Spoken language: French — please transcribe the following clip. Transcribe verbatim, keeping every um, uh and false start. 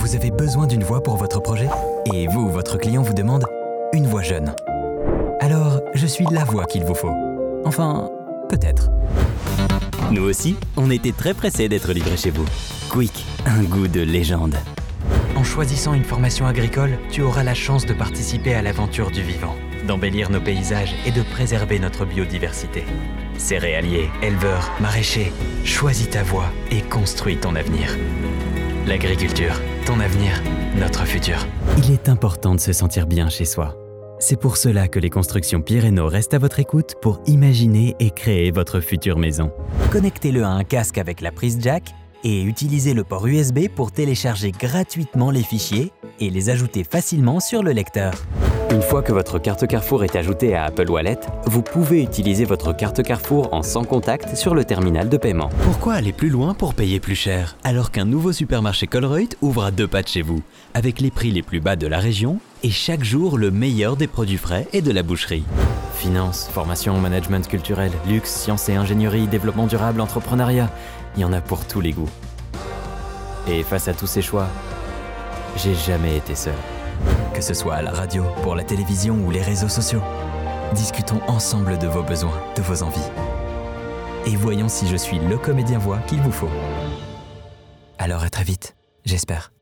Vous avez besoin d'une voix pour votre projet? Et vous, votre client vous demande une voix jeune. Alors, je suis la voix qu'il vous faut. Enfin, peut-être. Nous aussi, on était très pressés d'être livrés chez vous. Quick, un goût de légende. En choisissant une formation agricole, tu auras la chance de participer à l'aventure du vivant, d'embellir nos paysages et de préserver notre biodiversité. Céréaliers, éleveurs, maraîchers, choisis ta voie et construis ton avenir. L'agriculture, ton avenir, notre futur. Il est important de se sentir bien chez soi. C'est pour cela que les constructions Pireno restent à votre écoute pour imaginer et créer votre future maison. Connectez-le à un casque avec la prise jack et utilisez le port U S B pour télécharger gratuitement les fichiers et les ajouter facilement sur le lecteur. Une fois que votre carte Carrefour est ajoutée à Apple Wallet, vous pouvez utiliser votre carte Carrefour en sans contact sur le terminal de paiement. Pourquoi aller plus loin pour payer plus cher, alors qu'un nouveau supermarché Colruyt ouvre à deux pas de chez vous, avec les prix les plus bas de la région et chaque jour le meilleur des produits frais et de la boucherie. Finance, formation, management culturel, luxe, sciences et ingénierie, développement durable, entrepreneuriat, il y en a pour tous les goûts. Et face à tous ces choix, j'ai jamais été seul. Que ce soit à la radio, pour la télévision ou les réseaux sociaux, discutons ensemble de vos besoins, de vos envies. Et voyons si je suis le comédien voix qu'il vous faut. Alors à très vite, j'espère.